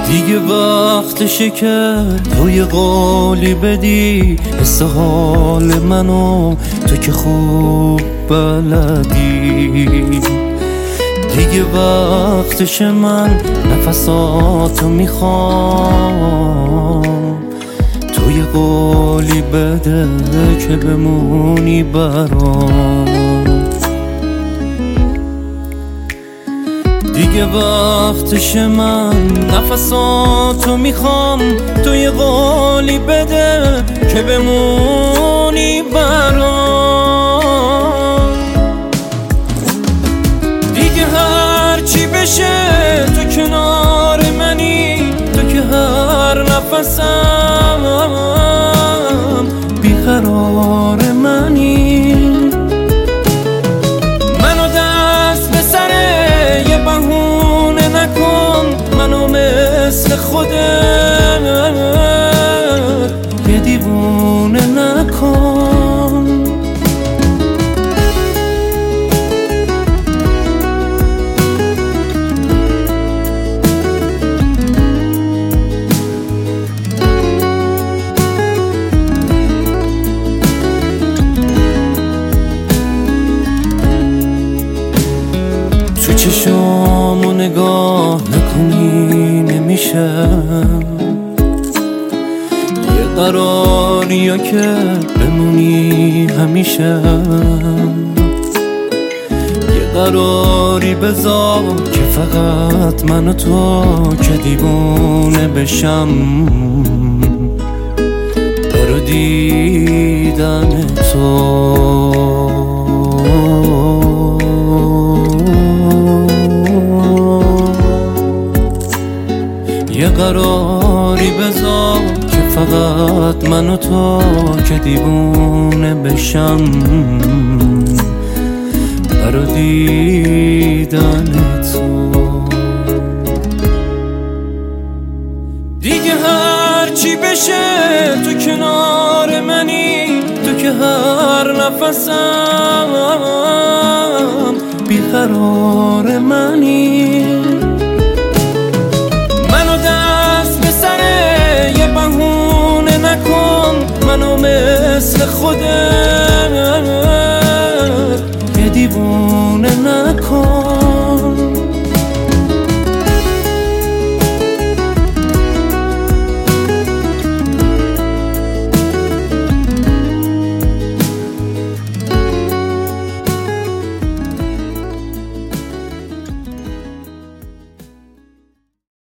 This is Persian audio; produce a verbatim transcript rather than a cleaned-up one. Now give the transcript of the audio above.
دیگه وقتشه که توی قولی بدی حس حال منو، تو که خوب بلدی. دیگه وقتشه من نفساتو میخوام، توی قولی بده که بمونی برام. دیگه وقتش من نفساتو میخوام، توی قولی بده که بمونی برام. دیگه هر چی بشه تو کنار منی، تو که هر نفسم بیقرار منی. منو دست به سر یه بهونه نکن، منو مثل خودت یه دیوونه نکن. تو چشامو نگاه نکنی نمیشه، یه قراریا که بمونی همیشه. یه قراری بذار که فقط من و تو که دیوونه بشم برو دیدن تو. یه قراری بذار که فقط من و تو که دیوونه بشم برا دیدن تو. دیگه هر چی بشه تو کنار منی، تو که هر نفسم بیقرار منی. منو مثل خودت